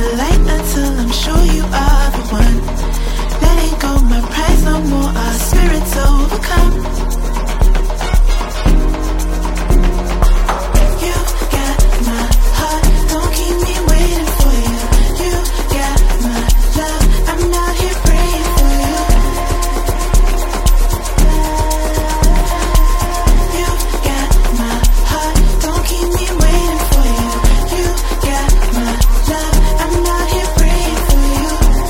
light until I'm sure you are the one. Letting go my prize no more, our spirits overcome. You got my heart, don't keep me waiting for you. You got my love, I'm out here praying for you. You got my heart, don't keep me waiting for you. You got my love, I'm out here praying for you.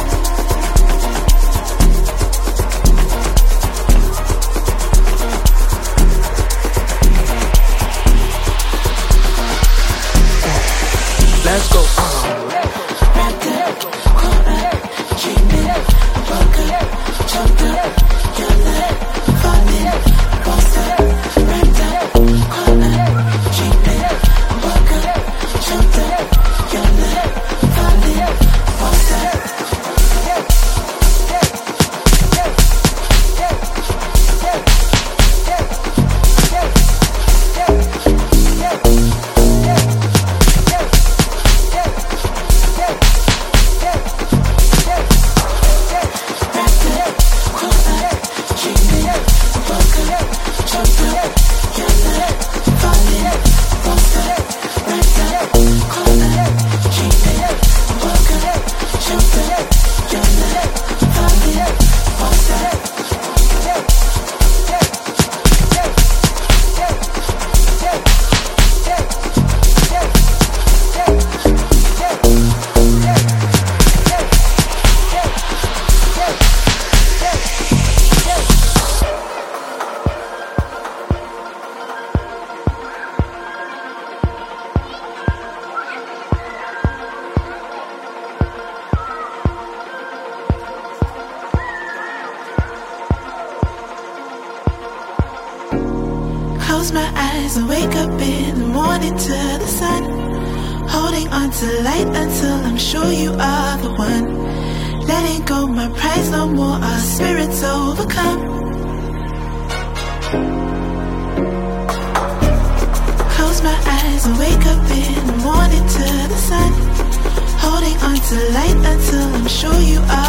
Let's go. Wrapped up, caught up, dreaming, woke up, choked up, your love, falling, lost up. Wrapped up, caught up, dreaming, woke up, choked up, your love, falling, lost up. Close my eyes and wake up in the morning to the sun. Holding on to light until I'm sure you are the one. Letting go my prize no more, our spirits overcome. Close my eyes and wake up in the morning to the sun. Holding on to light until I'm sure you are